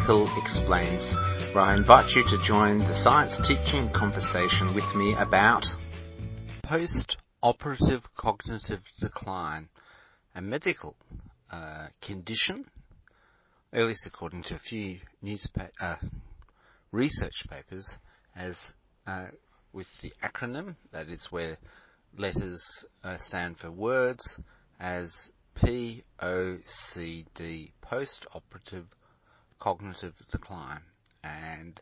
Hill Explains, where I invite you to join the science teaching conversation with me about post-operative cognitive decline, a medical condition, at least according to a few research papers, as with the acronym, that is where letters stand for words, as POCD, post-operative cognitive decline. And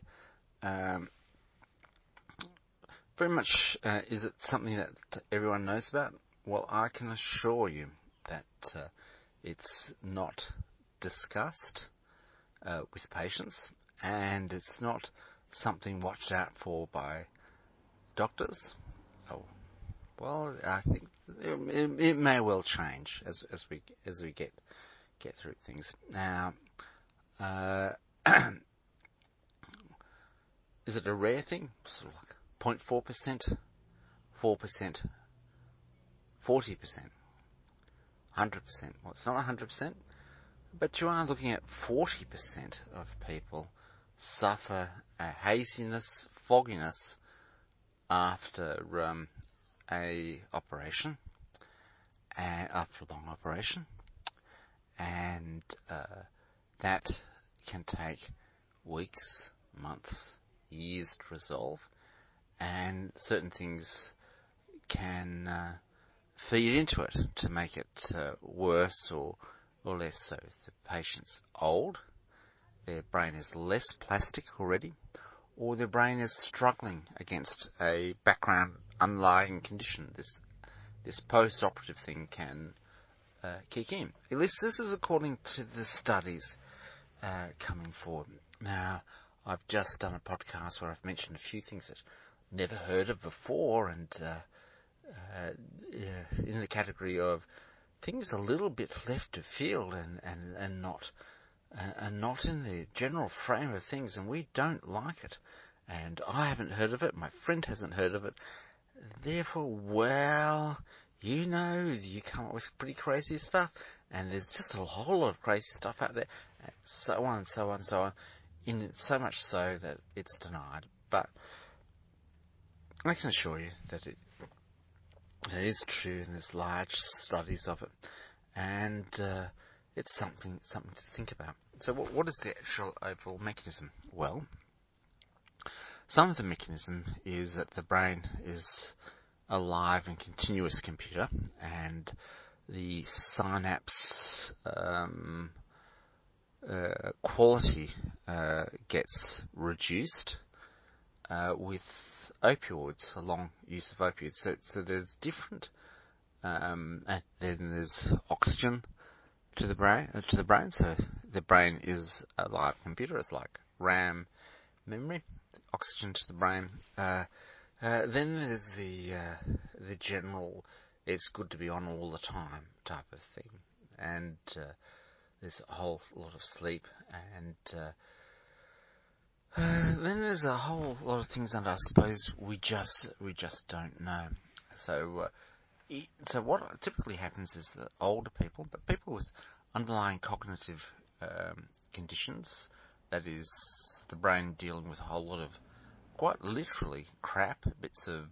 very much, is it something that everyone knows about? Well, I can assure you that it's not discussed with patients, and it's not something watched out for by doctors. Oh, well, I think it may well change as we get through things. Now, is it a rare thing? Sort of like 0.4%, 4%, 40%, 100%. Well, it's not 100%, but you are looking at 40% of people suffer a haziness, fogginess after a operation, after a long operation, and that can take weeks, months, years to resolve, and certain things can feed into it to make it worse or less so. If the patient's old, their brain is less plastic already, or their brain is struggling against a background underlying condition, this post-operative thing can kick in. At least this is according to the studies coming forward. Now, I've just done a podcast where I've mentioned a few things that I've never heard of before, and in the category of things a little bit left of field and not in the general frame of things, and we don't like it. And I haven't heard of it, my friend hasn't heard of it. Therefore, well, you come up with pretty crazy stuff, and there's just a whole lot of crazy stuff out there, and so on and so on and so on, so much so that it's denied. But I can assure you that it is true, and there's large studies of it, and it's something to think about. So what is the actual overall mechanism? Well, some of the mechanism is that the brain is a live and continuous computer, and the synapse quality gets reduced with opioids, a long use of opioids. So there's different, and then there's oxygen to the brain. So the brain is a live computer. It's like RAM memory. Oxygen to the brain. Then there's the general, it's good to be on all the time type of thing, and there's a whole lot of sleep, and then there's a whole lot of things that I suppose we just don't know. So what typically happens is that older people, but people with underlying cognitive conditions, that is the brain dealing with a whole lot of quite literally crap, bits of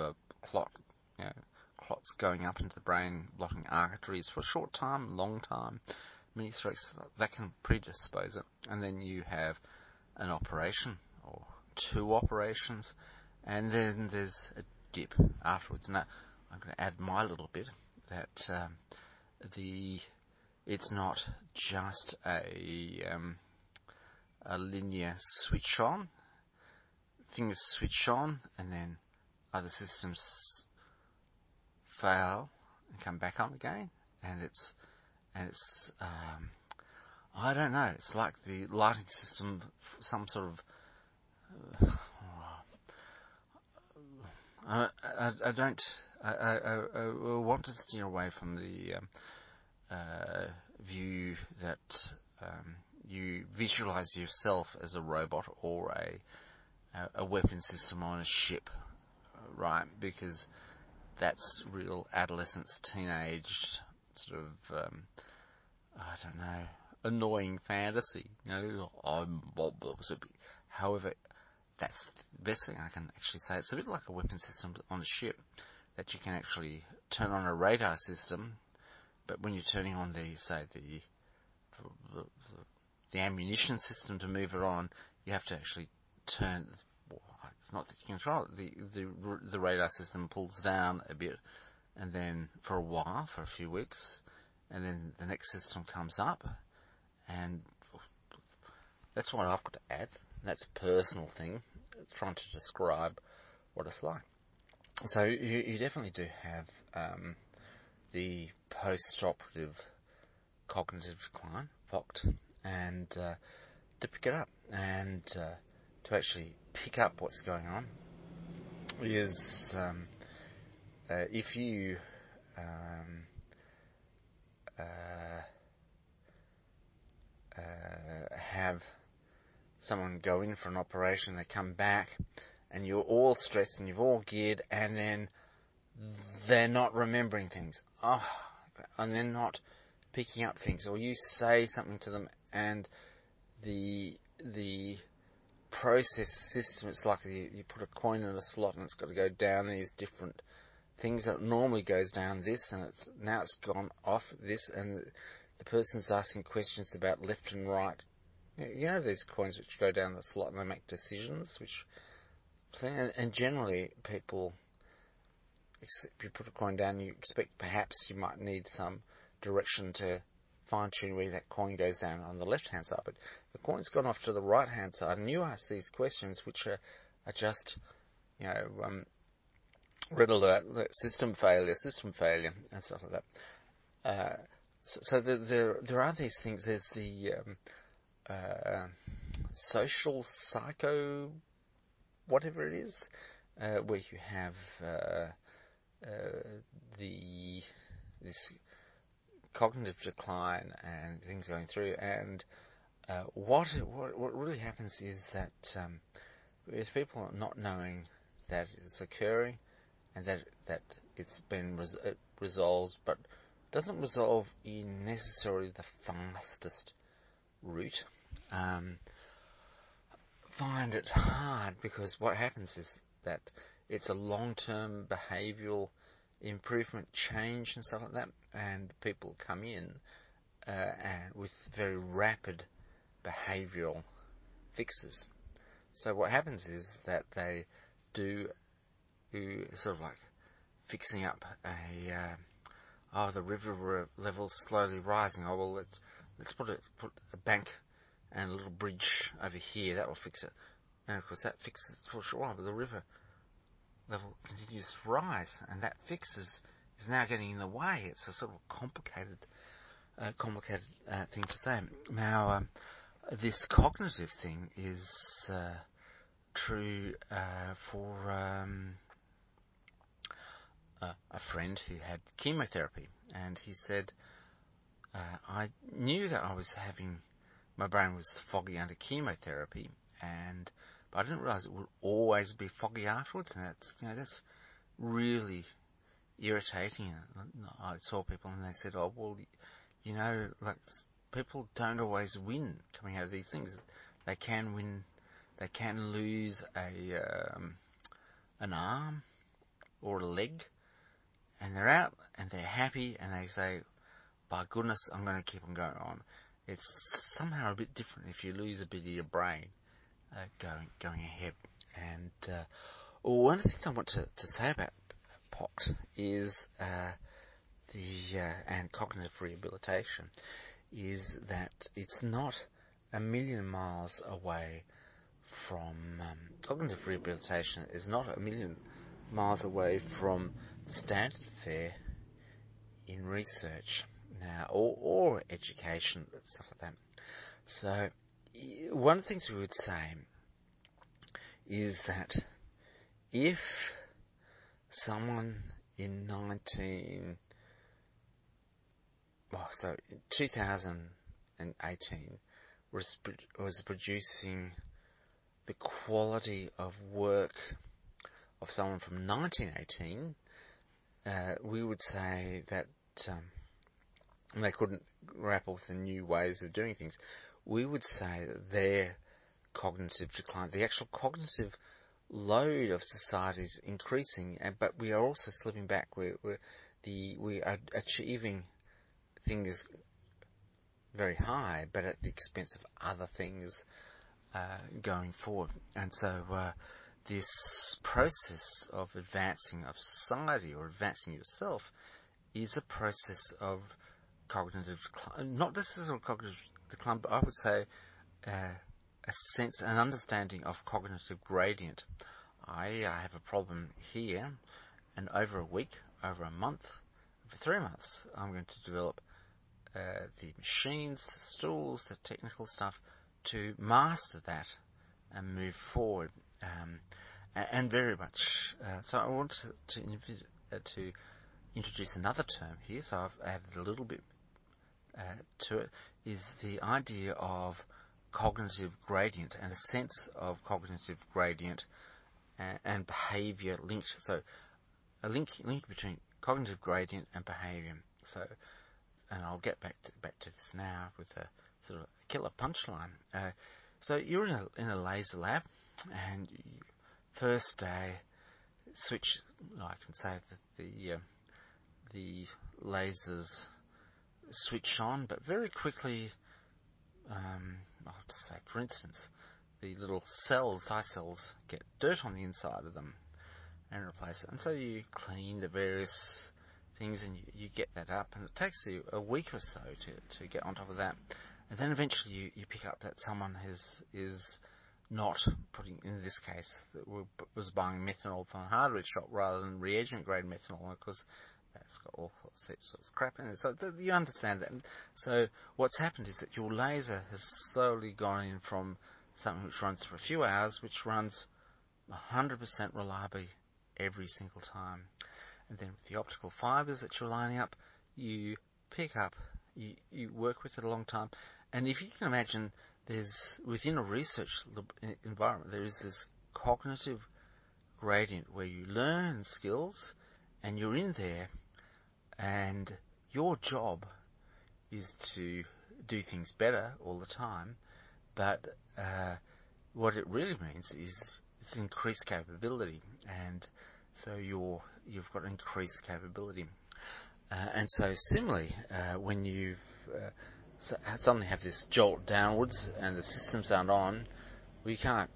clots going up into the brain, blocking arteries for a short time, long time, mini strokes, that can predispose it. And then you have an operation or two operations, and then there's a dip afterwards. Now, I'm going to add my little bit that it's not just a linear switch on. Things switch on, and then other systems fail and come back on again, and it's I don't know. It's like the lighting system, some sort of. I want to steer away from the view that you visualize yourself as a robot or a weapon system on a ship, right? Because that's real adolescence, teenage sort of, I don't know, annoying fantasy. However, that's the best thing I can actually say. It's a bit like a weapon system on a ship, that you can actually turn on a radar system, but when you're turning on the ammunition system to move it on, you have to actually turn. Well, it's not that you can control it. The radar system pulls down a bit, and then for a while, for a few weeks, and then the next system comes up, and that's what I've got to add. That's a personal thing, trying to describe what it's like. So you definitely do have the post-operative cognitive decline, POCT, and to pick it up and to actually pick up what's going on is if you have someone go in for an operation, they come back, and you're all stressed and you've all geared, and then they're not remembering things. And they're not picking up things, or you say something to them, and the process system, it's like you put a coin in a slot and it's got to go down these different things that normally goes down this, and now it's gone off this, and the person's asking questions about left and right. You know these coins which go down the slot and they make decisions, and generally people, if you put a coin down, you expect perhaps you might need some direction to fine-tune where that coin goes down on the left-hand side, but the coin's gone off to the right-hand side, and you ask these questions which are just, red alert, system failure, and stuff like that. So there are these things. There's the social psycho, whatever it is, where you have this cognitive decline and things going through, and what really happens is that with people not knowing that it's occurring and that it's been resolved, but doesn't resolve in necessarily the fastest route, find it hard, because what happens is that it's a long-term behavioural improvement change and stuff like that, and people come in and with very rapid behavioural fixes. So what happens is that they do sort of like fixing up the river level's slowly rising. Oh well, let's put a bank and a little bridge over here. That will fix it. And of course that fixes it for sure, but the river level continues to rise, and that fix is now getting in the way. It's a sort of complicated thing to say. Now, this cognitive thing is true for a friend who had chemotherapy, and he said, I knew that my brain was foggy under chemotherapy, but I didn't realise it would always be foggy afterwards, and that's really irritating. I saw people and they said, oh well, like people don't always win coming out of these things. They can win, they can lose an arm or a leg, and they're out and they're happy and they say, by goodness, I'm going to keep on going on. It's somehow a bit different if you lose a bit of your brain going ahead. And one of the things I want to say about POCT is and cognitive rehabilitation is that it's not a million miles away from cognitive rehabilitation is not a million miles away from standard fare in research now, or education and stuff like that. So one of the things we would say is that if someone in 2018 was producing the quality of work of someone from 1918, we would say that and they couldn't grapple with the new ways of doing things, we would say that their cognitive decline, the actual cognitive load of society is increasing, but we are also slipping back. We are achieving things very high, but at the expense of other things going forward. And so this process of advancing of society or advancing yourself is a process of cognitive decline, not necessarily cognitive decline, but I would say a sense, an understanding of cognitive gradient. I have a problem here, and over a week, over a month, for 3 months, I'm going to develop the machines, the tools, the technical stuff to master that and move forward. And very much. So I want to introduce another term here. So I've added a little bit to it. Is the idea of cognitive gradient and a sense of cognitive gradient and behaviour linked. So a link between cognitive gradient and behaviour. So, and I'll get back to this now with a sort of killer punchline. So you're in a laser lab, and first day switch. I can say that the lasers switch on, but very quickly. I'll just say, for instance, the little cells, dye cells, get dirt on the inside of them and replace it. And so you clean the various things and you get that up, and it takes you a week or so to get on top of that. And then eventually you pick up that someone is not putting, in this case, was buying methanol from a hardware shop rather than reagent grade methanol, because it's got all sorts of crap in it. So you understand that. And so what's happened is that your laser has slowly gone in from something which runs for a few hours, which runs 100% reliably every single time. And then with the optical fibers that you're lining up, you pick up, you work with it a long time. And if you can imagine, within a research environment, there is this cognitive gradient where you learn skills and you're in there, and your job is to do things better all the time, but what it really means is it's increased capability, and so you've got increased capability. And so similarly, when you've suddenly have this jolt downwards and the systems aren't on, well, you can't,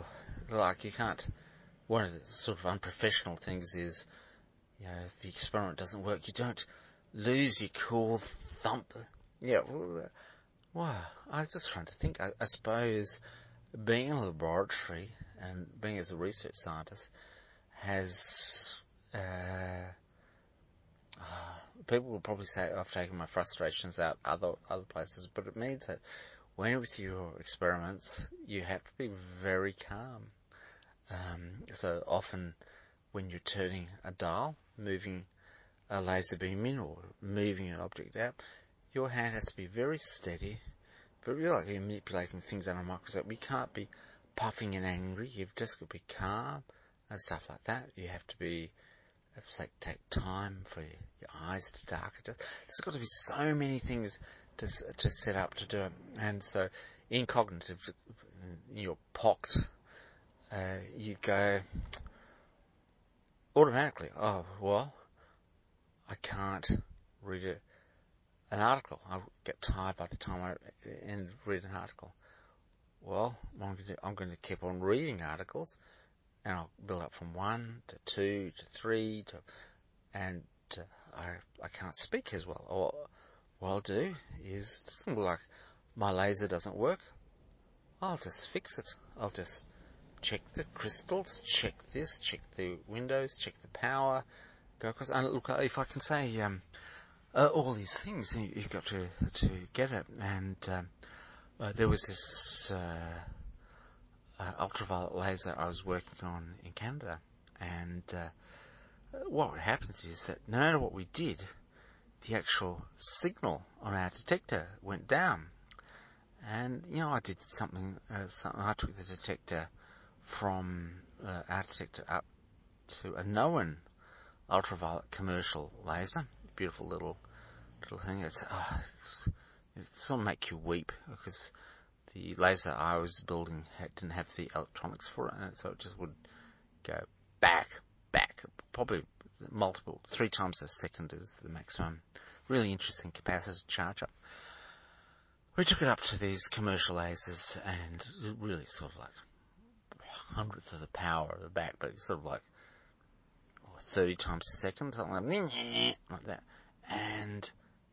one of the sort of unprofessional things is, if the experiment doesn't work, you don't lose your cool thump. Yeah, well, I was just trying to think. I suppose being in a laboratory and being as a research scientist has, people will probably say I've taken my frustrations out other places, but it means that when with your experiments, you have to be very calm. So often when you're turning a dial, moving a laser beam in or moving an object out, your hand has to be very steady, very like you're manipulating things under a microscope. You can't be puffing and angry. You've just got to be calm and stuff like that. You have to be, take time for your eyes to darken. There's got to be so many things to set up to do it. And so in cognitive, you're pocked. You go automatically, oh, well, I can't read an article. I'll get tired by the time I read an article. Well, I'm going to keep on reading articles, and I'll build up from 1 to 2 to 3 and I can't speak as well. Or what I'll do is, something like my laser doesn't work, I'll just fix it. I'll just check the crystals, check this, check the windows, check the power, go across. And look, if I can say all these things, you've got to get it. And there was this ultraviolet laser I was working on in Canada, and what happened is that no matter what we did, the actual signal on our detector went down. And I did something. I took the detector from our detector up to a known ultraviolet commercial laser, beautiful little little thing. It sort of make you weep because the laser I was building didn't have the electronics for it, and so it just would go back, probably 3 times a second is the maximum. Really interesting capacitor charge up. We took it up to these commercial lasers, and it really sort of like hundredths of the power of the back, but it's sort of like 30 times a second, something like that. And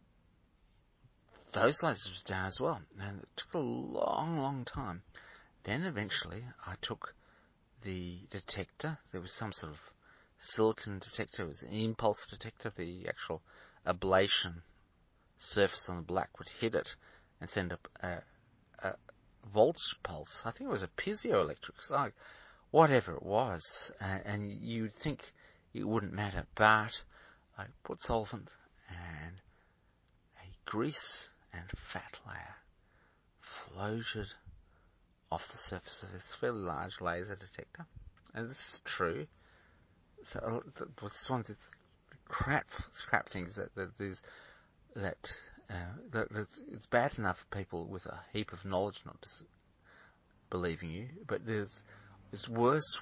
those lasers were down as well, and it took a long time. Then eventually I took the detector. There was some sort of silicon detector. It was an impulse detector. The actual ablation surface on the black would hit it and send up a voltage pulse. I think it was a piezoelectric, like whatever it was, and you'd think it wouldn't matter, but I put solvent and a grease and fat layer floated off the surface of this fairly large laser detector, and this is true. So what's one of the crap things that it's bad enough for people with a heap of knowledge not believing you, but it's worse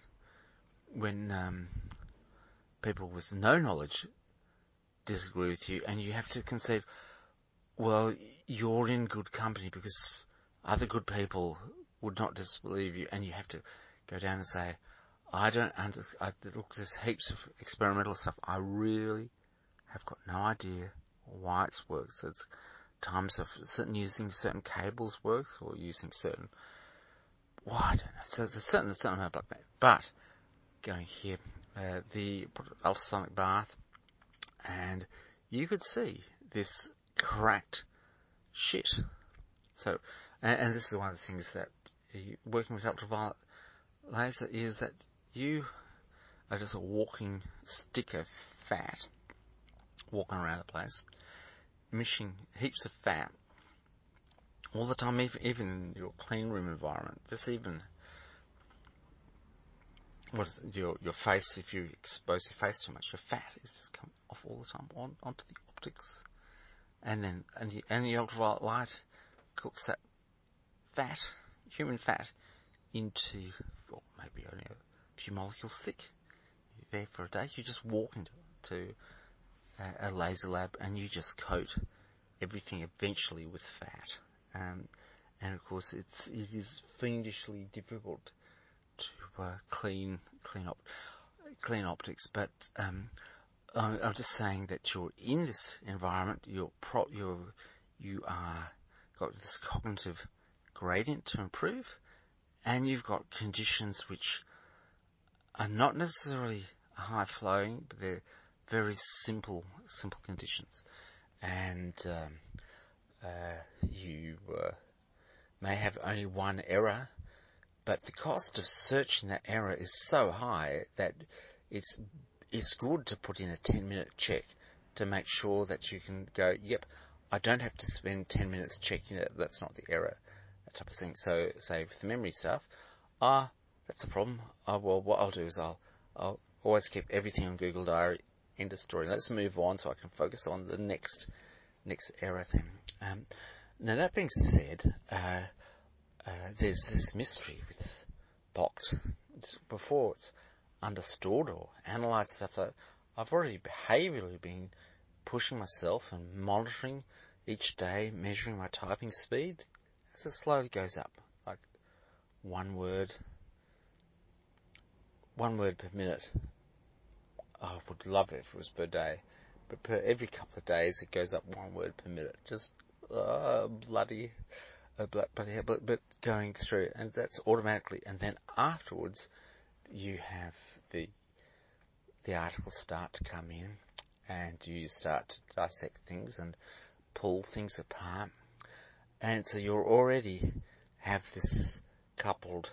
when people with no knowledge disagree with you, and you have to concede, well, you're in good company because other good people would not disbelieve you, and you have to go down and say, look, there's heaps of experimental stuff. I really have got no idea why it works. It's times of using certain cables works, or using certain, I don't know. So there's a certain amount of black magic. But going here, the ultrasonic bath, and you could see this cracked shit. So, and this is one of the things that working with ultraviolet laser is that you are just a walking stick of fat, walking around the place, emitting heaps of fat all the time, even in your clean room environment. Just even your face, if you expose your face too much, your fat is just coming off all the time onto the optics, and then the ultraviolet light cooks that fat, human fat, into maybe only a few molecules thick. You're there for a day. You just walk into a laser lab, and you just coat everything eventually with fat. And of course, it is fiendishly difficult to clean optics. But I'm just saying that you're in this environment. You are got this cognitive gradient to improve, and you've got conditions which are not necessarily high flowing, but they're very simple conditions, and you may have only one error, but the cost of searching that error is so high that it's good to put in a 10-minute check to make sure that you can go, yep, I don't have to spend 10 minutes checking that that's not the error, that type of thing. So, say with the memory stuff, that's a problem. Well, what I'll do is I'll always keep everything on Google Diary. End of story. Let's move on so I can focus on the next error thing. Now that being said, there's this mystery with POCT. Before it's understood or analysed stuff, that I've already behaviourally been pushing myself and monitoring each day, measuring my typing speed as it slowly goes up, like one word per minute. I would love it if it was per day, but per every couple of days it goes up 1 word per minute. Just bloody hell, but going through, and that's automatically. And then afterwards, you have the articles start to come in, and you start to dissect things and pull things apart, and so you already have this coupled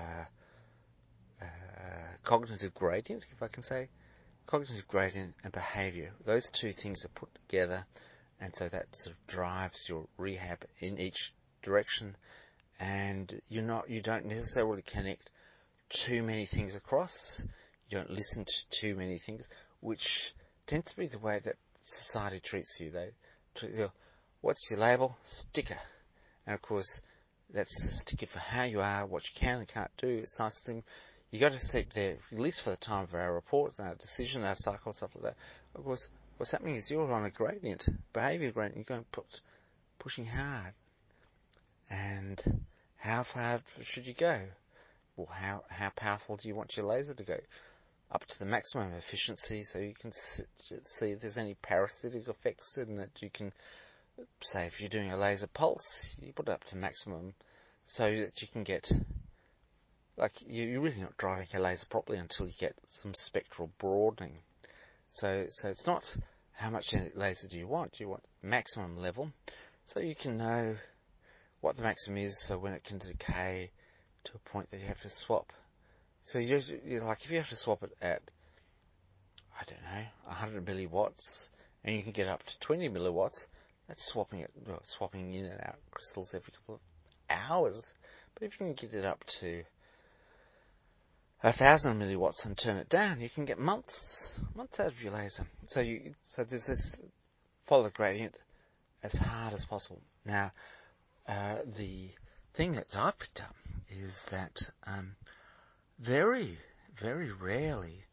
cognitive gradient, if I can say. Cognitive gradient and behaviour, those two things are put together, and so that sort of drives your rehab in each direction, and you don't necessarily connect too many things across. You don't listen to too many things, which tends to be the way that society treats you. They treat you, what's your label? Sticker. And of course, that's the sticker for how you are, what you can and can't do. It's a nice thing. You got to sit there, at least for the time of our reports, our decision, our cycle, stuff like that. Of course, what's happening is you're on a gradient, behaviour gradient. You're going pushing hard. And how far should you go? Well, how powerful do you want your laser to go? Up to the maximum efficiency, so you can see if there's any parasitic effects, and that you can, say, if you're doing a laser pulse, you put it up to maximum, so that you can get, like, you're really not driving a laser properly until you get some spectral broadening. So it's not how much laser do you want maximum level, so you can know what the maximum is, so when it can decay to a point that you have to swap. So you're like, if you have to swap it at, I don't know, 100 milliwatts, and you can get up to 20 milliwatts, that's swapping in and out crystals every couple of hours. But if you can get it up to 1,000 milliwatts and turn it down, you can get months out of your laser. So there's this, follow the gradient as hard as possible. Now, the thing that I picked up is that very, very rarely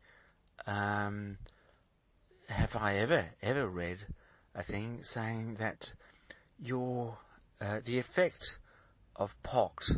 have I ever read a thing saying that the effect of POCT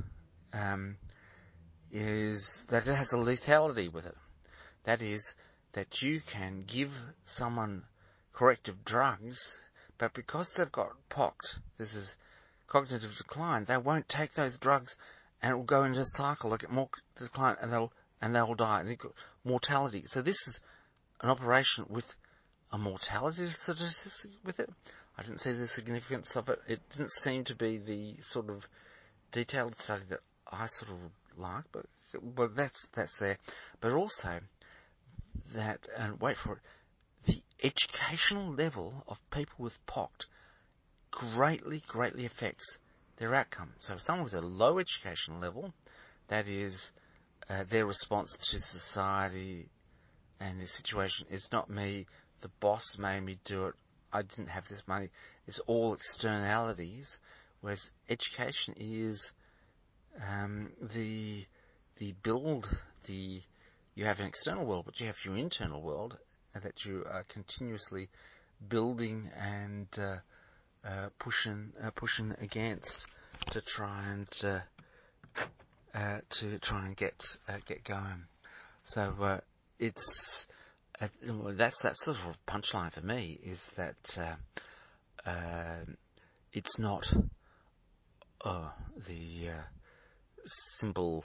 is that it has a lethality with it. That is, that you can give someone corrective drugs, but because they've got POCT, this is cognitive decline, they won't take those drugs, and it will go into a cycle. They'll get more decline, and they'll die. And they've got mortality. So this is an operation with a mortality statistic with it. I didn't see the significance of it. It didn't seem to be the sort of detailed study that I sort of like, but that's there. But also that, and wait for it, the educational level of people with POCT greatly affects their outcome. So someone with a low educational level, that is, their response to society and the situation is not me, the boss made me do it, I didn't have this money. It's all externalities, whereas education is the build, you have an external world, but you have your internal world that you are continuously building and pushing against to try and get going. So it's that's sort of punchline for me, is that it's not the simple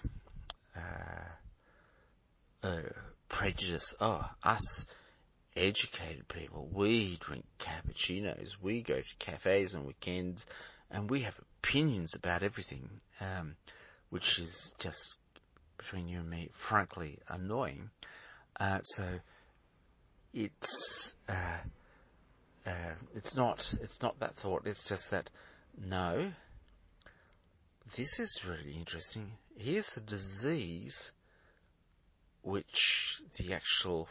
prejudice. Us educated people, we drink cappuccinos, we go to cafes on weekends, and we have opinions about everything, which is just, between you and me, frankly annoying. So it's not that thought. It's just that, no, this is really interesting. Here's a disease which the actual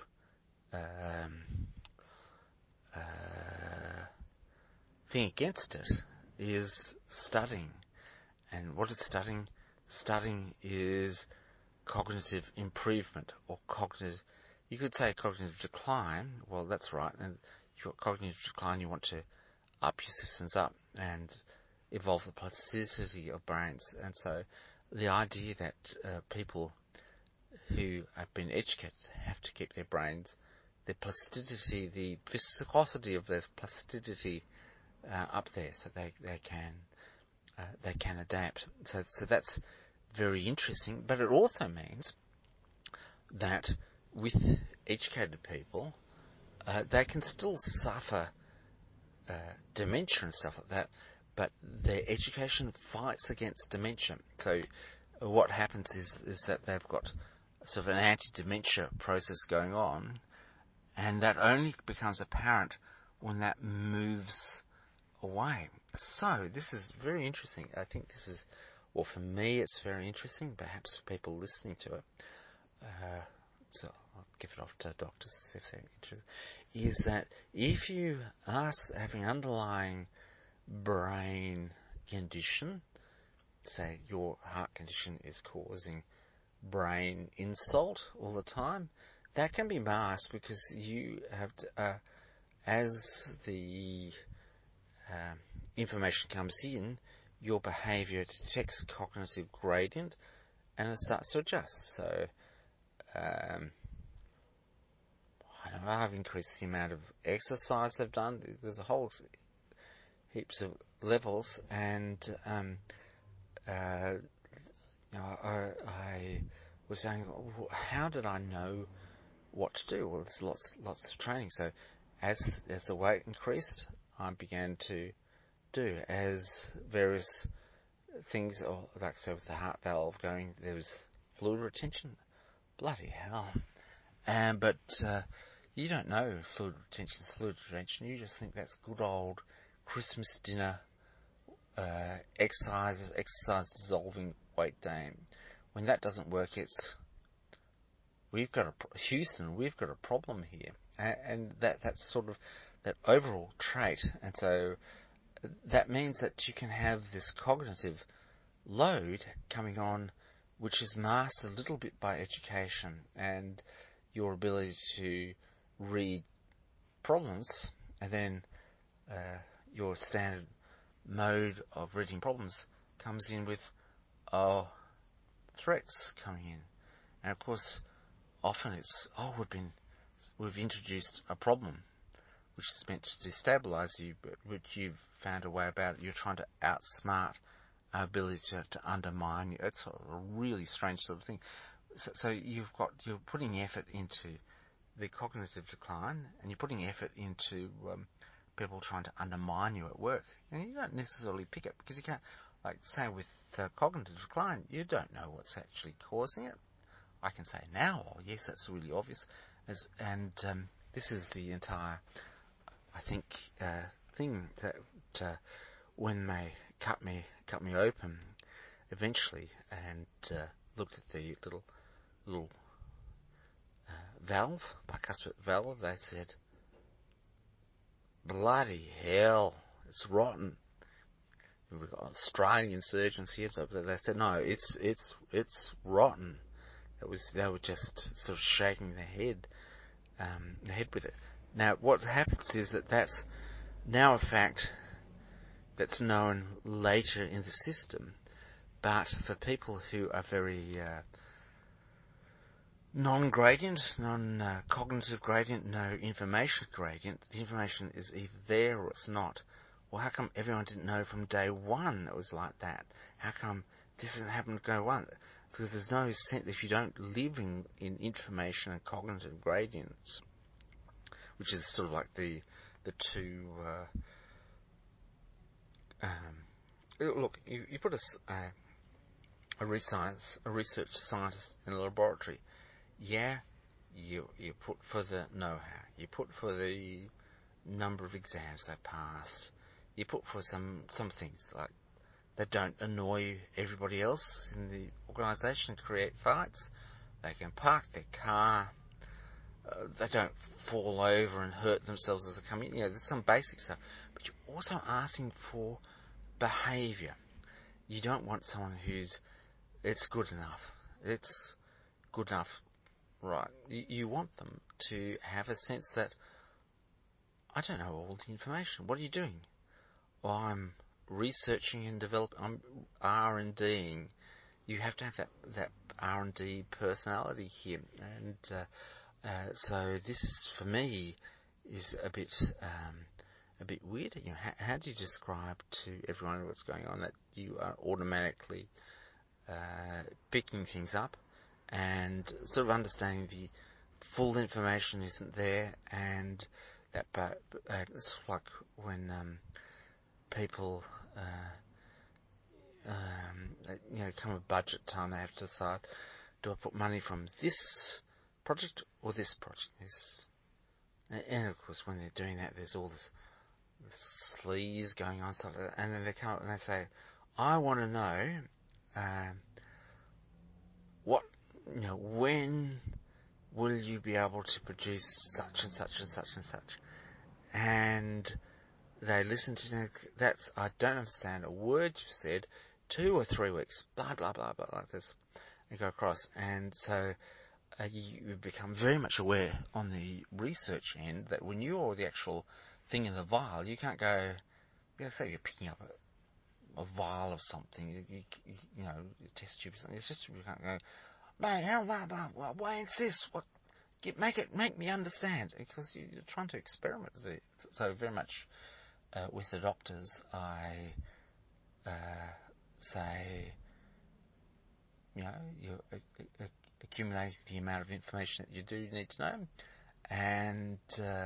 thing against it is studying. And what it's studying is cognitive improvement, or you could say cognitive decline. Well, that's right. And you've got cognitive decline, you want to up your systems up and evolve the plasticity of brains. And so the idea that people who have been educated have to keep their brains, their plasticity, the viscosity of their plasticity up there, so they can adapt. So that's very interesting. But it also means that with educated people, they can still suffer dementia and stuff like that, but their education fights against dementia. So what happens is that they've got sort of an anti-dementia process going on, and that only becomes apparent when that moves away. So this is very interesting. I think this is, well, for me it's very interesting, perhaps for people listening to it. So I'll give it off to doctors if they're interested, is that if you are having underlying brain condition, say your heart condition is causing brain insult all the time, that can be masked because you have to, as the information comes in, your behaviour detects cognitive gradient and it starts to adjust. So, I know I've increased the amount of exercise I've done. There's a whole heaps of levels, and I was saying, how did I know what to do? Well, there's lots of training. So, as the weight increased, I began to do as various things, or like so with the heart valve going, there was fluid retention. Bloody hell! But you don't know fluid retention. You just think that's good old Christmas dinner exercise dissolving weight gain. When that doesn't work, we've got a problem here, and that's sort of that overall trait. And so that means that you can have this cognitive load coming on, which is masked a little bit by education and your ability to read problems, and then your standard mode of reading problems comes in with threats coming in. And of course, often it's, we've introduced a problem which is meant to destabilize you, but which you've found a way about it. You're trying to outsmart our ability to undermine you. It's a really strange sort of thing. So you're putting effort into the cognitive decline, and you're putting effort into people trying to undermine you at work. And you don't necessarily pick it, because you can't, like, say with cognitive decline, you don't know what's actually causing it. I can say now, oh yes, that's really obvious. This is the entire, I think, thing that when they cut me open eventually and looked at the little valve, bicuspid valve, they said, bloody hell, it's rotten. We've got Australian surgeons here, but they said, no, it's rotten. They were just sort of shaking their head with it. Now, what happens is that's now a fact that's known later in the system, but for people who are very non-gradient, non-cognitive gradient, no information gradient, the information is either there or it's not. Well, how come everyone didn't know from day one it was like that? How come this didn't happen to day one? Because there's no sense, if you don't live in information and cognitive gradients, which is sort of like the two. Look, you put a research scientist in a laboratory. Yeah, you put for the know-how. You put for the number of exams they passed. You put for some things like they don't annoy everybody else in the organisation and create fights. They can park their car. They don't fall over and hurt themselves as they come in. There's some basic stuff. But you're also asking for behaviour. You don't want someone it's good enough. It's good enough, right? You want them to have a sense that, I don't know all the information. What are you doing? Well, I'm researching and developing. I'm R&Ding. You have to have that R&D personality here, and so this for me is a bit weird. How do you describe to everyone what's going on, that you are automatically picking things up and sort of understanding the full information isn't there, and that it's like when people come a budget time, they have to decide, do I put money from this project or this project? And of course, when they're doing that, there's all this sleaze going on, stuff like that. And then they come up and they say, I want to know when will you be able to produce such and such and such and such? And they listen to that's, I don't understand a word you've said, 2 or 3 weeks, blah, blah, blah, blah, like this, and go across. And so you become very much aware on the research end that when you're the actual thing in the vial, you can't go, say you're picking up a vial of something, you know, a test tube or something, it's just, you can't go, no, why is this? What? Make me understand, because you're trying to experiment with it. So very much with the doctors, I say, you know, you're accumulating the amount of information that you do need to know, and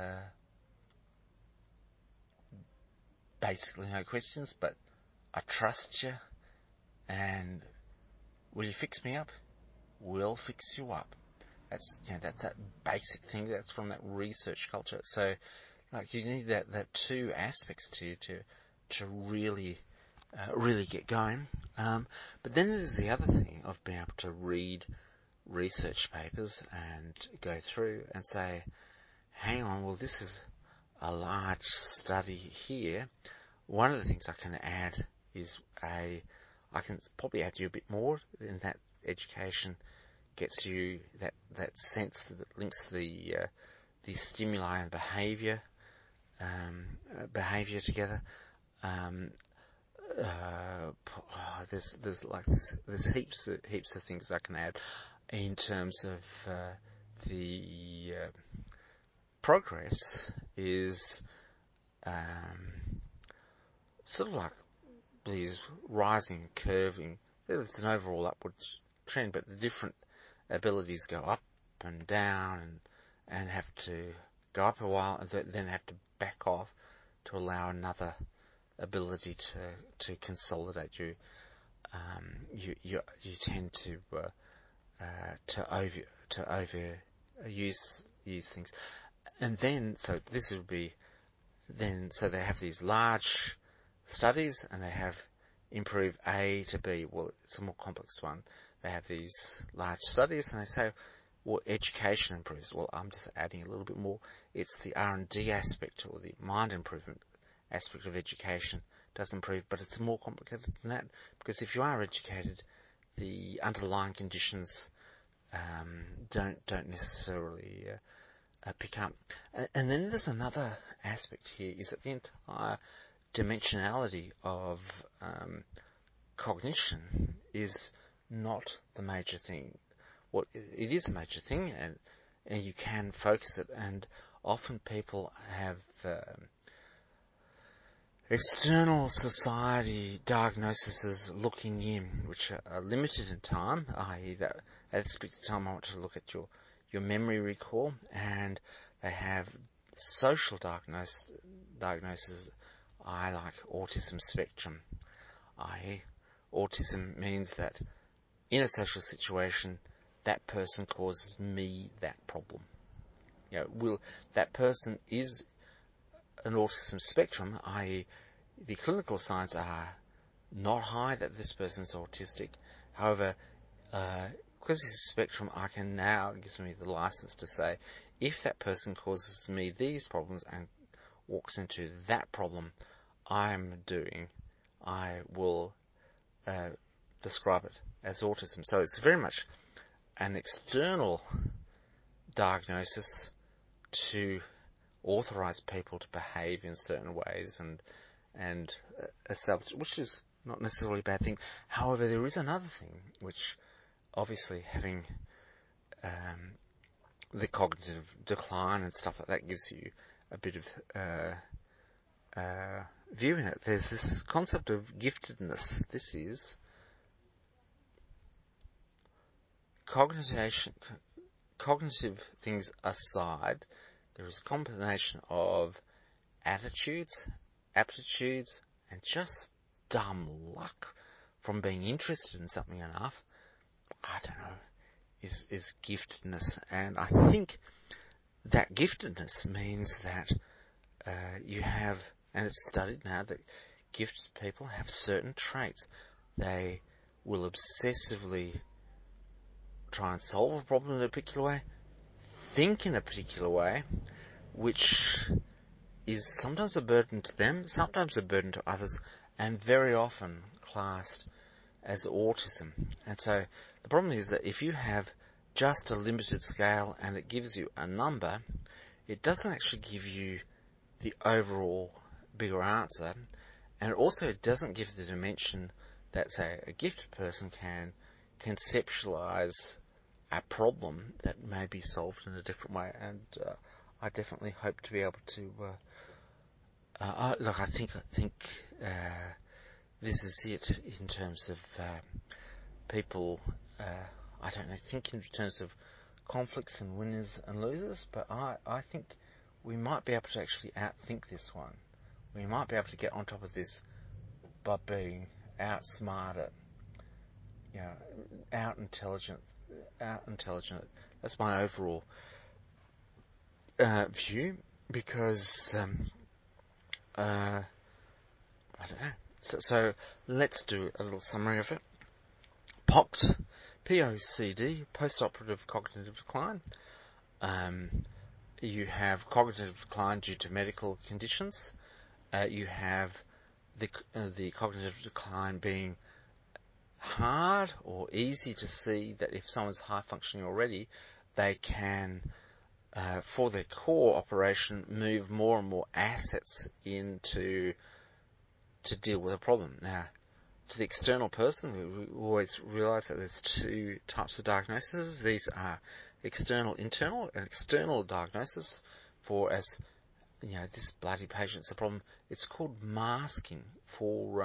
basically no questions, but I trust you, and will you fix me up? We'll fix you up. That's, you know, that's that basic thing. That's from that research culture. So, like, you need that 2 aspects to really get going. But then there's the other thing of being able to read research papers and go through and say, hang on, well, this is a large study here. One of the things I can add is I can probably add you a bit more in that education gets you that sense that links the stimuli and behaviour together. There's heaps of things I can add in terms of the progress is sort of like these rising, curving. There's an overall upward trend, but the different abilities go up and down and have to go up a while and then have to back off to allow another ability to consolidate. You tend to overuse things, and then so this would be then so they have these large studies and they have improve A to B. Well, it's a more complex one. They have these large studies and they say, well, education improves. Well, I'm just adding a little bit more. It's the R&D aspect or the mind improvement aspect of education does improve, but it's more complicated than that, because if you are educated, the underlying conditions don't necessarily pick up. And then there's another aspect here, is that the entire dimensionality of cognition is not the major thing. Well, it is a major thing, and you can focus it, and often people have external society diagnoses looking in, which are limited in time, i.e. that at this particular time I want to look at your memory recall, and they have social diagnoses, I like autism spectrum, i.e. autism means that in a social situation, that person causes me that problem. You know, that person is an autism spectrum, i.e. the clinical signs are not high that this person is autistic. However, because it's a spectrum, I can now, it gives me the license to say, if that person causes me these problems and walks into that problem I will describe it as autism. So it's very much an external diagnosis to authorize people to behave in certain ways and establish, which is not necessarily a bad thing. However, there is another thing, which obviously having the cognitive decline and stuff like that gives you a bit of view in it. There's this concept of giftedness. This is cognitive things aside, there is a combination of attitudes, aptitudes, and just dumb luck from being interested in something enough, I don't know, is giftedness. And I think that giftedness means that you have, and it's studied now, that gifted people have certain traits. They will obsessively try and solve a problem in a particular way, think in a particular way, which is sometimes a burden to them, sometimes a burden to others, and very often classed as autism. And so the problem is that if you have just a limited scale and it gives you a number, it doesn't actually give you the overall bigger answer, and it also doesn't give the dimension that, say, a gifted person can conceptualize a problem that may be solved in a different way. And I definitely hope to be able to look, I think this is it in terms of people. I don't know, think in terms of conflicts and winners and losers, but I think we might be able to actually outthink this one. We might be able to get on top of this by being outsmarted, out intelligent. That's my overall view, because I don't know. So let's do a little summary of it. POCD, POCD, post-operative cognitive decline. You have cognitive decline due to medical conditions. You have the cognitive decline being hard or easy to see, that if someone's high functioning already, they can, for their core operation, move more and more assets into to deal with a problem. Now, to the external person, we always realise that there's two types of diagnoses. These are external, internal, and external diagnosis for, as this bloody patient's a problem. It's called masking for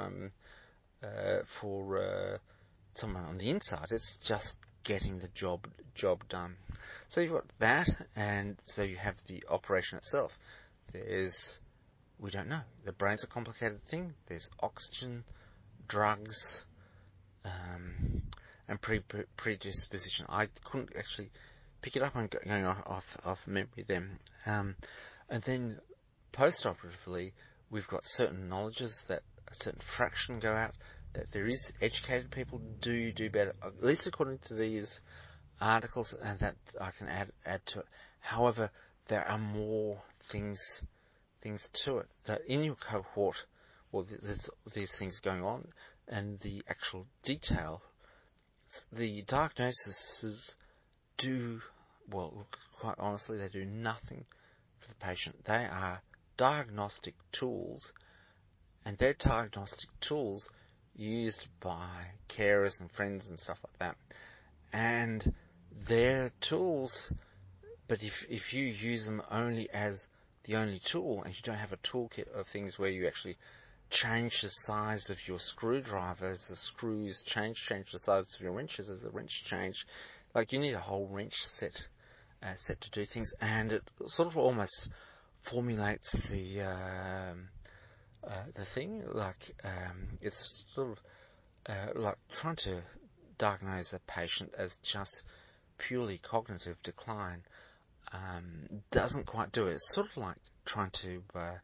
someone on the inside. It's just getting the job done. So you've got that, and so you have the operation itself. We don't know. The brain's a complicated thing. There's oxygen, drugs, and predisposition. I couldn't actually pick it up. I'm going off memory then. And then post-operatively, we've got certain knowledges that a certain fraction go out, that there is educated people do better, at least according to these articles, and that I can add to it. However, there are more things to it, that in your cohort, there's these things going on, and the actual detail, the diagnoses quite honestly, they do nothing for the patient. They are diagnostic tools, and they're diagnostic tools used by carers and friends and stuff like that. And they're tools, but if you use them only as the only tool, and you don't have a toolkit of things where you actually change the size of your screwdriver as the screws change the size of your wrenches as the wrench change, like you need a whole wrench set to do things, and it sort of almost formulates the thing, like it's sort of like trying to diagnose a patient as just purely cognitive decline doesn't quite do it. It's sort of like trying to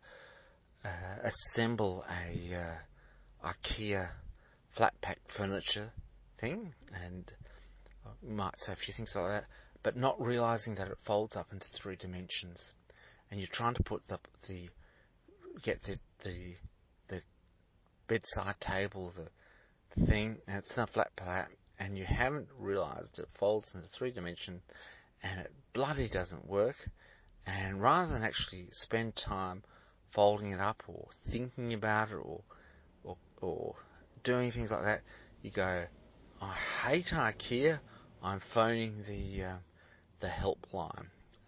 assemble a IKEA flat pack furniture thing, and you might say a few things like that, but not realizing that it folds up into 3 dimensions, and you're trying to put get the bedside table, the thing, and it's not flat plate, and you haven't realized it folds into 3 dimensions, and it bloody doesn't work. And rather than actually spend time folding it up or thinking about it or doing things like that, you go, I hate IKEA, I'm phoning the helpline.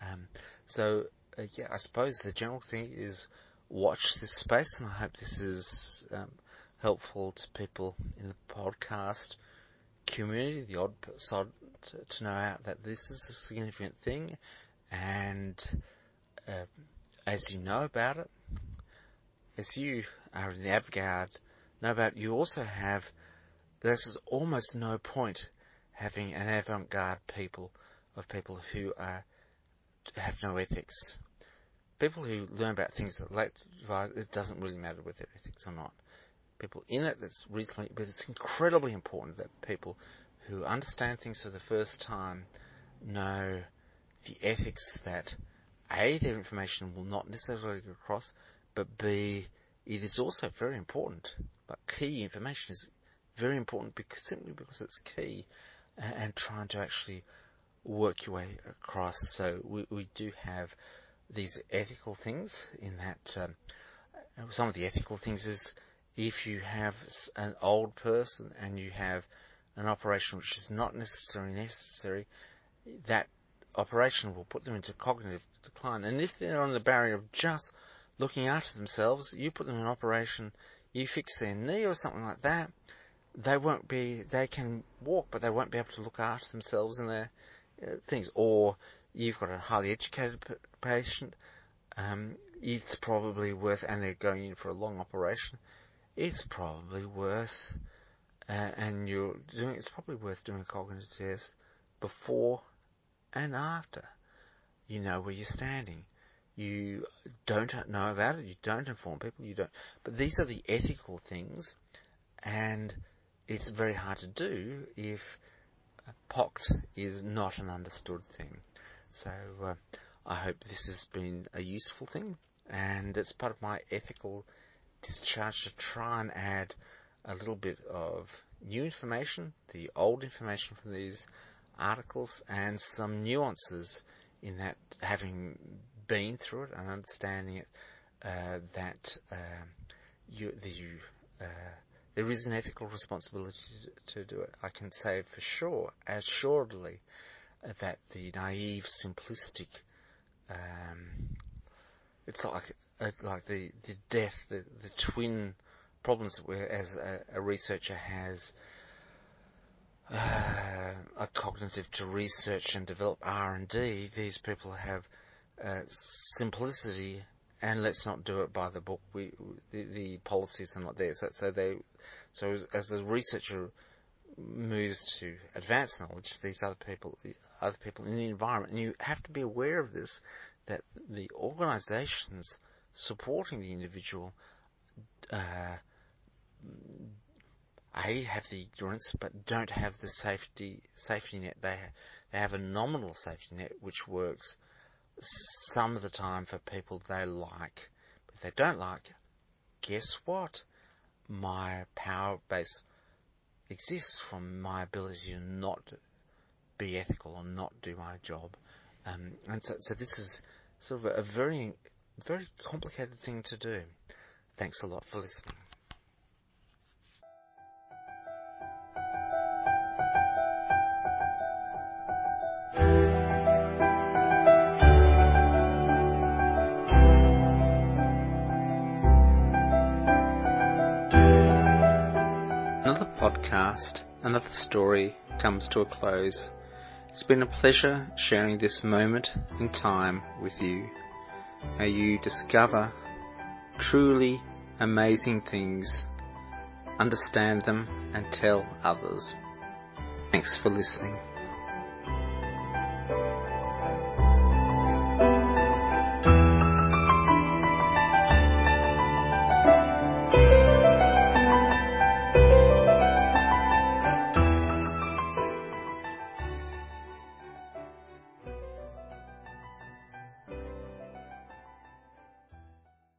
I suppose the general thing is watch this space, and I hope this is helpful to people in the podcast community, the odd sod, to know out that this is a significant thing, and as you know about it, as you are in the avant-garde, know about it, you also have, there's almost no point having an avant-garde people who have no ethics. People who learn about things that late, it doesn't really matter whether they're ethics or not. People in it, that's reasonably, but it's incredibly important that people who understand things for the first time know the ethics that A, their information will not necessarily go across, but B, it is also very important. But key information is very important simply because it's key, and trying to actually work your way across. So we do have these ethical things in that some of the ethical things is if you have an old person and you have an operation which is not necessarily necessary, that operation will put them into cognitive decline. And if they're on the barrier of just looking after themselves, you put them in an operation, you fix their knee or something like that, they can walk, but they won't be able to look after themselves and their things. Or you've got a highly educated patient, it's probably worth, and they're going in for a long operation, it's probably worth, it's probably worth doing a cognitive test before and after. You know where you're standing. You don't know about it, you don't inform people, but these are the ethical things, and it's very hard to do if POCT is not an understood thing. So I hope this has been a useful thing, and it's part of my ethical discharge to try and add a little bit of new information, the old information from these articles, and some nuances in that, having been through it and understanding it, that there is an ethical responsibility to do it. I can say for sure, assuredly, that the naive, simplistic, it's like the death, the twin problems that as a researcher has a cognitive to research and develop R&D, these people have simplicity, and let's not do it by the book. The policies are not there. So as the researcher moves to advanced knowledge, these other people in the environment, and you have to be aware of this, that the organisations supporting the individual have the ignorance, but don't have the safety net. They have a nominal safety net which works some of the time for people they like. But if they don't like, guess what? My power base exists from my ability to not be ethical or not do my job. And so this is sort of a very, very complicated thing to do. Thanks a lot for listening. Another podcast, another story comes to a close. It's been a pleasure sharing this moment in time with you. May you discover truly amazing things, understand them, and tell others. Thanks for listening.